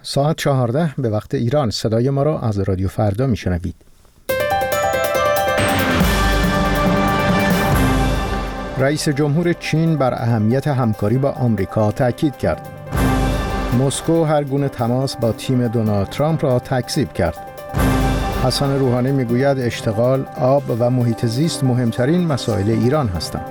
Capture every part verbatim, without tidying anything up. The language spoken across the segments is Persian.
ساعت چهارده به وقت ایران. صدای ما را از رادیو فردا میشنوید. رئیس جمهور چین بر اهمیت همکاری با آمریکا تاکید کرد. مسکو هر گونه تماس با تیم دونالد ترامپ را تکذیب کرد. حسن روحانی میگوید اشتغال، آب و محیط زیست مهمترین مسائل ایران هستند.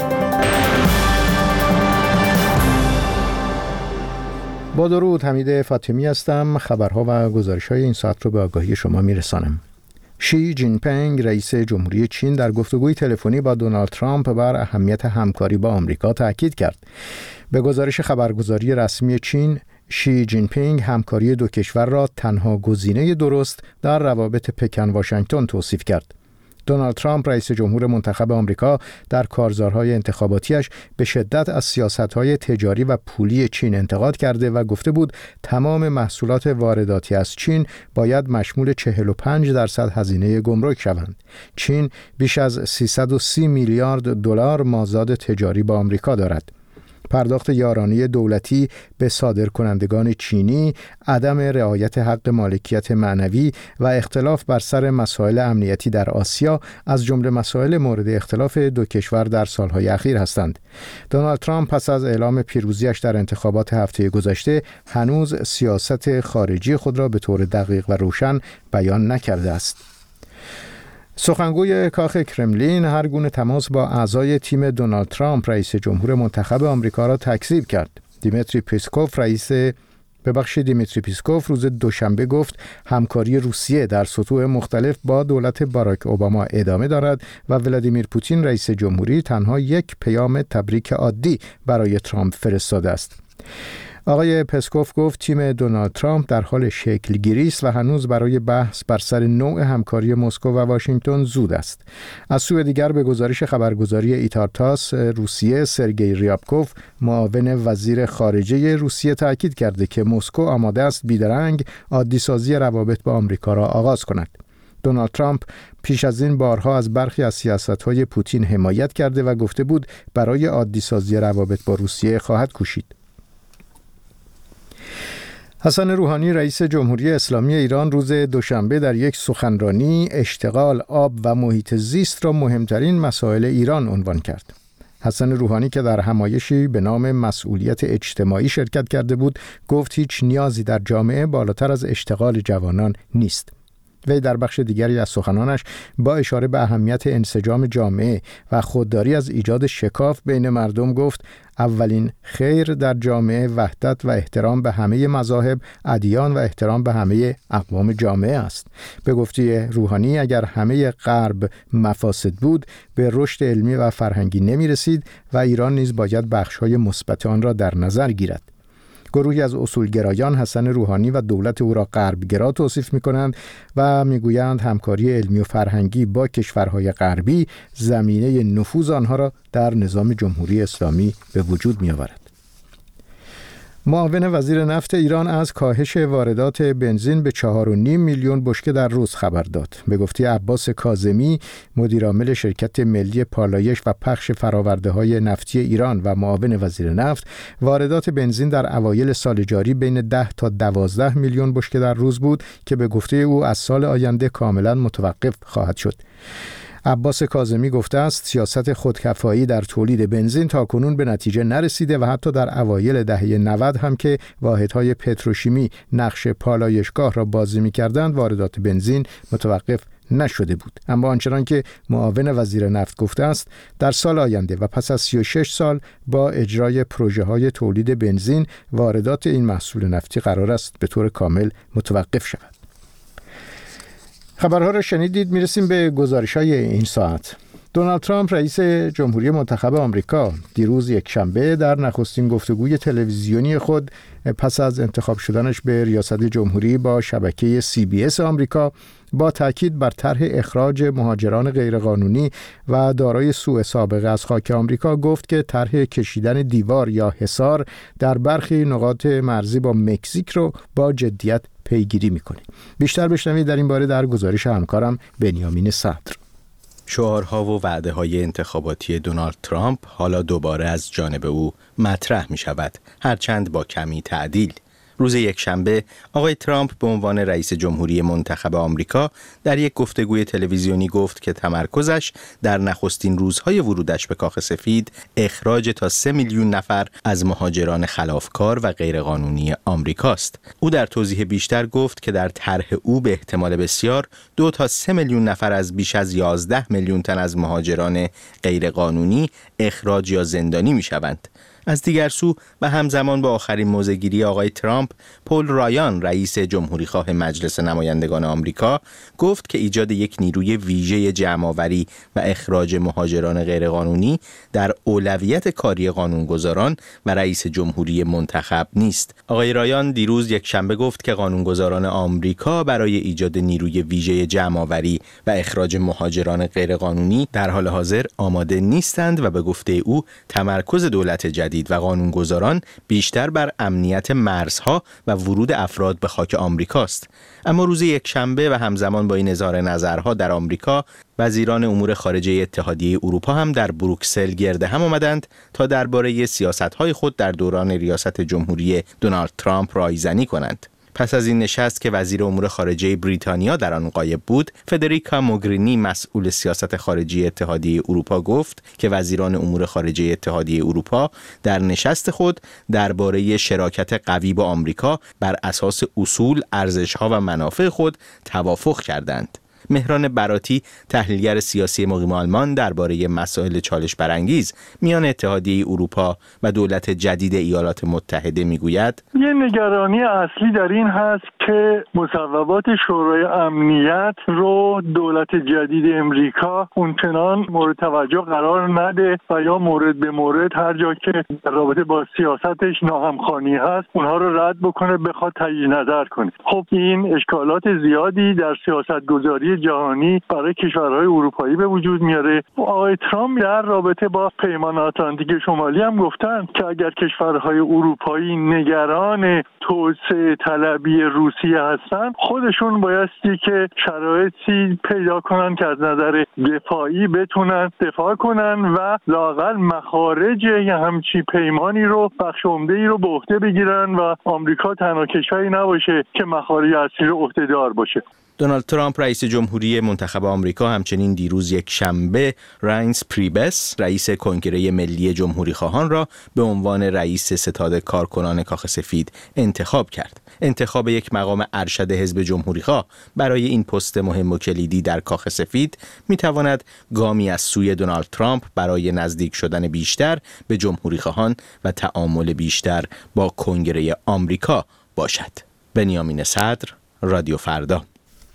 با درود، حمید فاطمی هستم. خبرها و گزارش‌های این ساعت رو به آگاهی شما میرسانم. شی جین پینگ رئیس جمهوری چین در گفتگوی تلفنی با دونالد ترامپ بر اهمیت همکاری با آمریکا تاکید کرد. به گزارش خبرگزاری رسمی چین، شی جین پینگ همکاری دو کشور را تنها گزینه درست در روابط پکن واشنگتن توصیف کرد. دونالد ترامپ رئیس جمهور منتخب آمریکا در کارزارهای انتخاباتیش به شدت از سیاست‌های تجاری و پولی چین انتقاد کرده و گفته بود تمام محصولات وارداتی از چین باید مشمول چهل و پنج درصد هزینه گمرک شوند. چین بیش از سیصد و سی میلیارد دلار مازاد تجاری با آمریکا دارد. پرداخت یارانه دولتی به صادرکنندگان چینی، عدم رعایت حق مالکیت معنوی و اختلاف بر سر مسائل امنیتی در آسیا از جمله مسائل مورد اختلاف دو کشور در سالهای اخیر هستند. دونالد ترامپ پس از اعلام پیروزیش در انتخابات هفته گذشته هنوز سیاست خارجی خود را به طور دقیق و روشن بیان نکرده است. سخنگوی کاخ کرملین هر گونه تماس با اعضای تیم دونالد ترامپ رئیس جمهور منتخب آمریکا را تکذیب کرد. دیمیتری پسکوف رئیس ببخشید دیمیتری پسکوف روز دوشنبه گفت همکاری روسیه در سطوح مختلف با دولت باراک اوباما ادامه دارد و ولادیمیر پوتین رئیس جمهوری تنها یک پیام تبریک عادی برای ترامپ فرستاده است. آقای پسکوف گفت تیم دونالد ترامپ در حال شکل گیری است و هنوز برای بحث بر سر نوع همکاری مسکو و واشنگتن زود است. از سوی دیگر به گزارش خبرگزاری ایتارتاس روسیه، سرگئی ریابکوف معاون وزیر خارجه روسیه تاکید کرده که مسکو آماده است بیدرنگ عادی‌سازی روابط با آمریکا را آغاز کند. دونالد ترامپ پیش از این بارها از برخی از سیاست‌های پوتین حمایت کرده و گفته بود برای عادی‌سازی روابط با روسیه خواهد کوشید. حسن روحانی رئیس جمهوری اسلامی ایران روز دوشنبه در یک سخنرانی اشتغال، آب و محیط زیست را مهمترین مسائل ایران عنوان کرد. حسن روحانی که در همایشی به نام مسئولیت اجتماعی شرکت کرده بود، گفت هیچ نیازی در جامعه بالاتر از اشتغال جوانان نیست. وی در بخش دیگری از سخنانش با اشاره به اهمیت انسجام جامعه و خودداری از ایجاد شکاف بین مردم گفت اولین خیر در جامعه وحدت و احترام به همه مذاهب، ادیان و احترام به همه اقوام جامعه است. به گفته روحانی اگر همه غرب مفاسد بود به رشد علمی و فرهنگی نمی رسید و ایران نیز باید بخش‌های مثبت آن را در نظر گیرد. گروهی از اصولگرایان حسن روحانی و دولت او را غربگرا توصیف می‌کنند و می‌گویند همکاری علمی و فرهنگی با کشورهای غربی زمینه نفوذ آنها را در نظام جمهوری اسلامی به وجود می‌آورد. معاون وزیر نفت ایران از کاهش واردات بنزین به چهار و نیم میلیون بشکه در روز خبر داد. به گفته عباس کاظمی، مدیرعامل شرکت ملی پالایش و پخش فرآورده‌های نفتی ایران و معاون وزیر نفت، واردات بنزین در اوایل سال جاری بین ده تا دوازده میلیون بشکه در روز بود که به گفته او از سال آینده کاملا متوقف خواهد شد. عباس کاظمی گفته است سیاست خودکفایی در تولید بنزین تاکنون به نتیجه نرسیده و حتی در اوایل دهه نود هم که واحدهای پتروشیمی نقش پالایشگاه را بازی می‌کردند واردات بنزین متوقف نشده بود. اما آنچنان که معاون وزیر نفت گفته است در سال آینده و پس از سی و شش سال با اجرای پروژه‌های تولید بنزین واردات این محصول نفتی قرار است به طور کامل متوقف شود. خبرها را شنیدید. میرسیم به گزارش‌های این ساعت. دونالد ترامپ رئیس جمهوری منتخب آمریکا دیروز یکشنبه در نخستین گفتگوی تلویزیونی خود پس از انتخاب شدنش به ریاست جمهوری با شبکه سی بی اس آمریکا با تاکید بر طرح اخراج مهاجران غیرقانونی و دارای سوء سابقه از خاک آمریکا گفت که طرح کشیدن دیوار یا حصار در برخی نقاط مرزی با مکزیک رو با جدیت پیگیری می‌کنه. بیشتر بشنوید در این باره در گزارش همکارم بنیامین صدر. شعارها و وعده‌های انتخاباتی دونالد ترامپ حالا دوباره از جانب او مطرح می‌شود، هرچند با کمی تعدیل. روز یکشنبه آقای ترامپ به عنوان رئیس جمهوری منتخب آمریکا در یک گفتگوی تلویزیونی گفت که تمرکزش در نخستین روزهای ورودش به کاخ سفید اخراج تا سه میلیون نفر از مهاجران خلافکار و غیرقانونی آمریکاست. او در توضیح بیشتر گفت که در طرح او به احتمال بسیار دو تا سه میلیون نفر از بیش از یازده میلیون تن از مهاجران غیرقانونی اخراج یا زندانی میشوند. از دیگر سو و همزمان با آخرین موضع‌گیری آقای ترامپ، پول رایان رئیس جمهوریخواه مجلس نمایندگان آمریکا گفت که ایجاد یک نیروی ویژه جمع‌آوری و اخراج مهاجران غیرقانونی در اولویت کاری قانونگذاران و رئیس جمهوری منتخب نیست. آقای رایان دیروز یکشنبه گفت که قانونگذاران آمریکا برای ایجاد نیروی ویژه جمع‌آوری و اخراج مهاجران غیرقانونی در حال حاضر آماده نیستند و به گفته او تمرکز دولت جدید و قانونگذاران بیشتر بر امنیت مرزها و ورود افراد به خاک آمریکاست. اما روز یکشنبه و همزمان با این اظهار نظرها در آمریکا، وزیران امور خارجه اتحادیه اروپا هم در بروکسل گرد هم آمدند تا درباره سیاست‌های خود در دوران ریاست جمهوری دونالد ترامپ رایزنی کنند. پس از این نشست که وزیر امور خارجه بریتانیا در آن غایب بود، فدریکا موگرینی مسئول سیاست خارجی اتحادیه اروپا گفت که وزیران امور خارجه اتحادیه اروپا در نشست خود درباره شراکت قوی با آمریکا بر اساس اصول، ارزش‌ها و منافع خود توافق کردند. مهران براتی، تحلیلگر سیاسی مقیم آلمان، درباره مسائل چالش برانگیز میان اتحادیه اروپا و دولت جدید ایالات متحده میگوید: یه نگرانی اصلی در این هست که مصوبات شورای امنیت رو دولت جدید امریکا اونچنان مورد توجه قرار نده و یا مورد به مورد هر جا که در رابطه با سیاستش ناهمخوانی هست اونها رو رد بکنه، بخواد تجدید نظر کنه. خب این اشکالات زیادی در سیاستگذاری جهانی برای کشورهای اروپایی به وجود میاره. آقای ترامپ در رابطه با پیمان آتلانتیک شمالی هم گفتن که اگر کشورهای اروپایی نگران توسعه طلبی روسیه هستن، خودشون بایستی که شرایطی پیدا کنن که از نظر دفاعی بتونن دفاع کنن و لااقل مخارج یه همچی پیمانی رو بخش عمده‌ای رو به عهده بگیرن و آمریکا تنها کشوری نباشه که مخارج اصلی رو عهده‌دار باشه. دونالد ترامپ رئیس جمهوری منتخب آمریکا همچنین دیروز یک شنبه راینس پریبس رئیس کنگره ملی جمهوریخواهان را به عنوان رئیس ستاد کارکنان کاخ سفید انتخاب کرد. انتخاب یک مقام ارشد حزب جمهوریخواه برای این پست مهم و کلیدی در کاخ سفید میتواند گامی از سوی دونالد ترامپ برای نزدیک شدن بیشتر به جمهوریخواهان و تعامل بیشتر با کنگره آمریکا باشد. بنیامین صدر، رادیو فردا.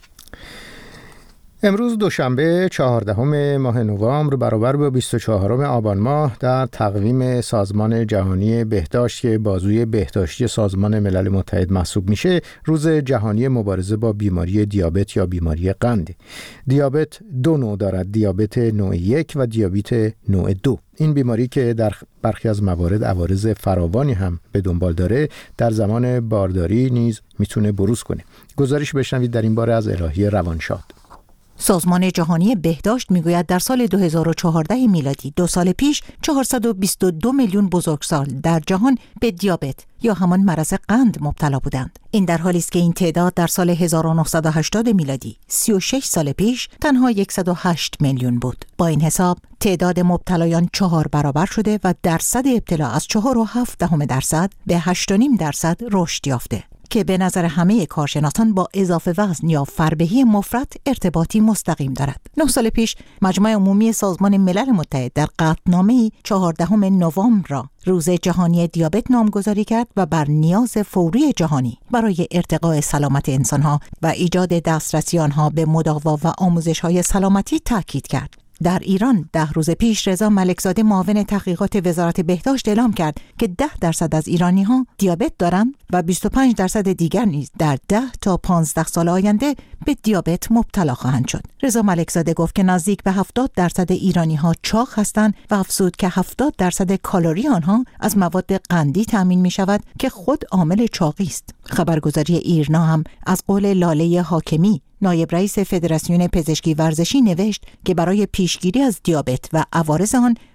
امروز دوشنبه چهاردهم ماه نوامبر برابر با بیست و چهارم آبان ماه در تقویم سازمان جهانی بهداشت که بازوی بهداشتی سازمان ملل متحد محسوب میشه، روز جهانی مبارزه با بیماری دیابت یا بیماری قند. دیابت دو نوع دارد: دیابت نوع یک و دیابت نوع دو. این بیماری که در برخی از موارد عوارض فراوانی هم به دنبال داره، در زمان بارداری نیز میتونه بروز کنه. گزارش بشنوید در این باره از الهی روانشاد. سازمان جهانی بهداشت میگوید در سال دو هزار و چهارده میلادی، دو سال پیش، چهارصد و بیست و دو میلیون بزرگسال در جهان به دیابت یا همان مرض قند مبتلا بودند. این در حالی است که این تعداد در سال هزار و نهصد و هشتاد میلادی، سی و شش سال پیش، تنها صد و هشت میلیون بود. با این حساب تعداد مبتلایان چهار برابر شده و درصد ابتلا از چهار و هفت دهم درصد به هشت و نیم درصد رشد یافته، که به نظر همه کارشناسان با اضافه وزن یا فربهی مفرط ارتباطی مستقیم دارد. نه سال پیش مجمع عمومی سازمان ملل متحد در قطعنامه‌ای چهاردهم نوامبر را روز جهانی دیابت نامگذاری کرد و بر نیاز فوری جهانی برای ارتقاء سلامت انسانها و ایجاد دسترسی آنها به مداوا و آموزش‌های سلامتی تاکید کرد. در ایران ده روز پیش رضا ملکزاده معاون تحقیقات وزارت بهداشت اعلام کرد که ده درصد از ایرانی‌ها دیابت دارند و بیست و پنج درصد دیگر نیز در ده تا پانزده سال آینده به دیابت مبتلا خواهند شد. رضا ملکزاده گفت که نزدیک به هفتاد درصد ایرانی‌ها چاق هستند و افزود که هفتاد درصد کالری آنها از مواد قندی تامین می‌شود که خود عامل چاقی است. خبرگزاری ایرنا هم از قول لاله حاکمی، نایب رئیس فدراسیون پزشکی ورزشی، نوشت که برای پیشگیری از دیابت و عوارض آن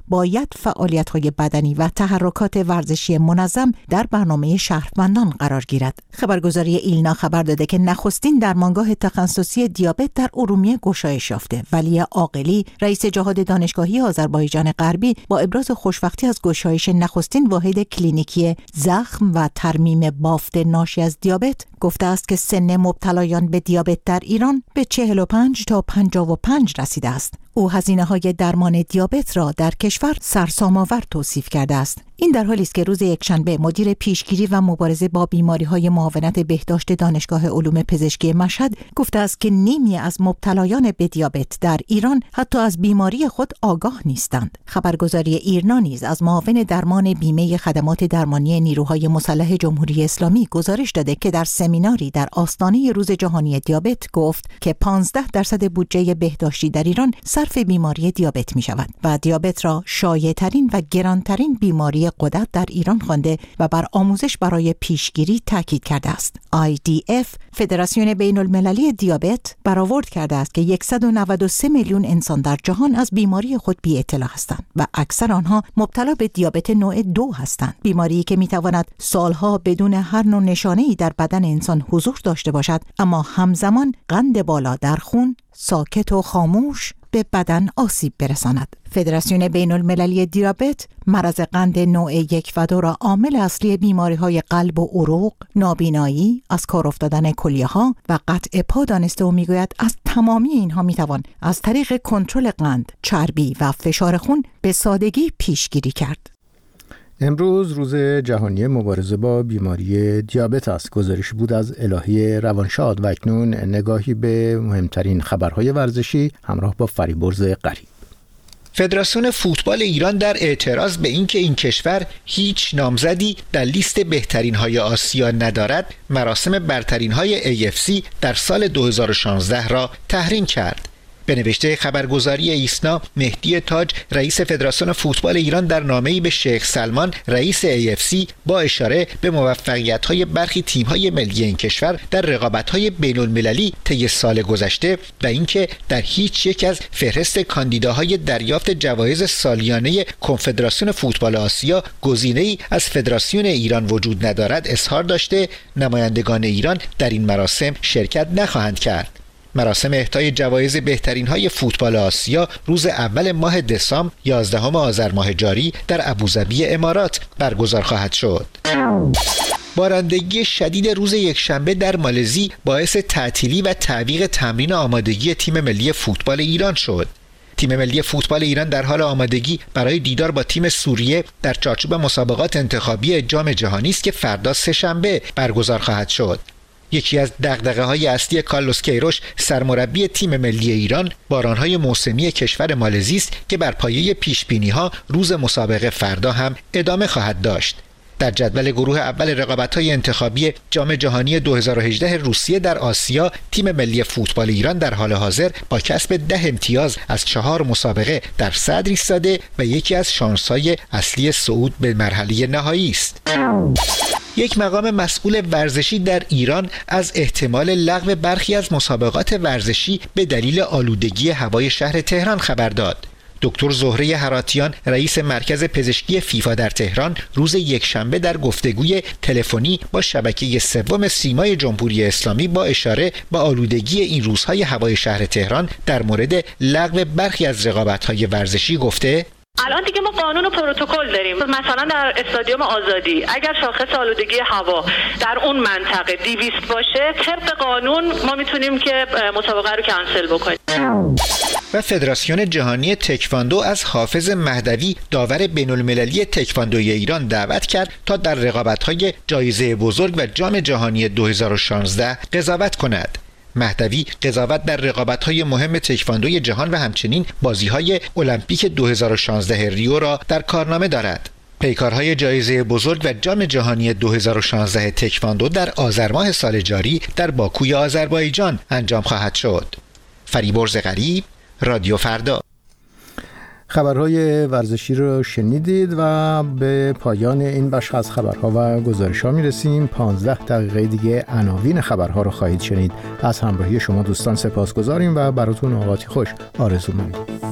باید فعالیت‌های بدنی و تحرکات ورزشی منظم در برنامه شهروندان قرار گیرد. خبرگزاری ایلنا خبر داده که نخستین درمانگاه تخصصی دیابت در ارومیه گشایش یافته. ولی عاقلی، رئیس جهاد دانشگاهی آذربایجان غربی، با ابراز خوشبختی از گشایش نخستین واحد کلینیکی زخم و ترمیم بافت ناشی از دیابت گفته است که سن مبتلایان به دیابت در ایران به چهل و پنج تا پنجاه و پنج رسیده است. او هزینه‌های درمان دیابت را در کشور سرسام‌آور توصیف کرده است. این در حالی است که روز یکشنبه مدیر پیشگیری و مبارزه با بیماری‌های معاونت بهداشت دانشگاه علوم پزشکی مشهد گفته است که نیمی از مبتلایان به دیابت در ایران حتی از بیماری خود آگاه نیستند. خبرگزاری ایرنا نیز از معاون درمان بیمه خدمات درمانی نیروهای مسلح جمهوری اسلامی گزارش داده که در سمیناری در آستانه روز جهانی دیابت گفت که پانزده درصد بودجه بهداشتی در ایران صرف بیماری دیابت می شود و دیابت را شایع‌ترین و گرانترین بیماری غدد در ایران خوانده و بر آموزش برای پیشگیری تاکید کرده است. آی دی اف، فدراسیون بین المللی دیابت، برآورد کرده است که صد و نود و سه میلیون انسان در جهان از بیماری خود بی اطلاع هستند و اکثر آنها مبتلا به دیابت نوع دو هستند. بیماری که می تواند سالها بدون هر نوع نشانه‌ای در بدن انسان حضور داشته باشد، اما همزمان قند بالا در خون، ساکت و خاموش، به بدن آسیب برساند. فدراسیون بین المللی دیابت مرض قند نوع یک و دو را عامل اصلی بیماری‌های قلب و عروق، نابینایی، از کار افتادن کلیه‌ها و قطع پا دانسته و می‌گوید از تمامی اینها می‌توان از طریق کنترل قند، چربی و فشار خون به سادگی پیشگیری کرد. امروز روز جهانی مبارزه با بیماری دیابت است. گزارشی بود از الهی روانشاد و اکنون نگاهی به مهمترین خبرهای ورزشی همراه با فریبرز قریب. فدراسیون فوتبال ایران در اعتراض به اینکه این کشور هیچ نامزدی در لیست بهترین های آسیا ندارد، مراسم برترین های ای اف سی در سال دو هزار و شانزده را تحریم کرد. به نوشته خبرگزاری ایسنا، مهدی تاج، رئیس فدراسیون فوتبال ایران، در نامه‌ای به شیخ سلمان، رئیس ای اف سی، با اشاره به موفقیت‌های برخی تیم‌های ملی این کشور در رقابت‌های بین‌المللی طی سال گذشته و اینکه در هیچ یک از فهرست کاندیداهای دریافت جوایز سالیانه کنفدراسیون فوتبال آسیا گزینه‌ای از فدراسیون ایران وجود ندارد، اظهار داشته نمایندگان ایران در این مراسم شرکت نخواهند کرد. مراسم اهدای جوایز بهترین های فوتبال آسیا روز اول ماه دسامبر یازدهم آذر ماه جاری در ابوظبی امارات برگزار خواهد شد. بارندگی شدید روز یکشنبه در مالزی باعث تعطیلی و تعویق تمرین آمادگی تیم ملی فوتبال ایران شد. تیم ملی فوتبال ایران در حال آمادگی برای دیدار با تیم سوریه در چارچوب مسابقات انتخابی جام جهانی است که فردا سه‌شنبه برگزار خواهد شد. یکی از دغدغه‌های اصلی کارلوس کیروش، سرمربی تیم ملی ایران، باران‌های موسمی کشور مالزی است که بر پایه پیش‌بینی‌ها روز مسابقه فردا هم ادامه خواهد داشت. در جدول گروه اول رقابت‌های انتخابی جام جهانی دو هزار و هجده روسیه در آسیا، تیم ملی فوتبال ایران در حال حاضر با کسب ده امتیاز از چهار مسابقه در صدر ایستاده و یکی از شانس‌های اصلی صعود به مرحله نهایی است. یک مقام مسئول ورزشی در ایران از احتمال لغو برخی از مسابقات ورزشی به دلیل آلودگی هوای شهر تهران خبر داد. دکتر زهره هراتیان، رئیس مرکز پزشکی فیفا در تهران، روز یکشنبه در گفتگوی تلفنی با شبکه سوم سیمای جمهوری اسلامی با اشاره به آلودگی این روزهای هوای شهر تهران در مورد لغو برخی از رقابت‌های ورزشی گفته: الان دیگه ما قانون و پروتکل داریم. مثلا در استادیوم آزادی اگر شاخص آلودگی هوا در اون منطقه دویست باشه، طبق قانون ما میتونیم که مسابقه رو کنسل بکنیم. و فدراسیون جهانی تکواندو از حافظ مهدوی، داور بین‌المللی تکواندوی ایران، دعوت کرد تا در رقابت‌های جایزه بزرگ و جام جهانی دو هزار و شانزده قضاوت کند. مهدوی قضاوت در رقابت‌های مهم تکواندوی جهان و همچنین بازی‌های المپیک دو هزار و شانزده ریو را در کارنامه دارد. پیکارهای جایزه بزرگ و جام جهانی دو هزار و شانزده تکواندو در آذر ماه سال جاری در باکوی آذربایجان انجام خواهد شد. فریبرز قریب، رادیو فردا. خبرهای ورزشی رو شنیدید و به پایان این بخش از خبرها و گزارش‌ها میرسیم. پانزده دقیقه دیگه عناوین خبرها رو خواهید شنید. از همراهی شما دوستان سپاسگزاریم و براتون اوقاتی خوش آرزو می‌کنیم.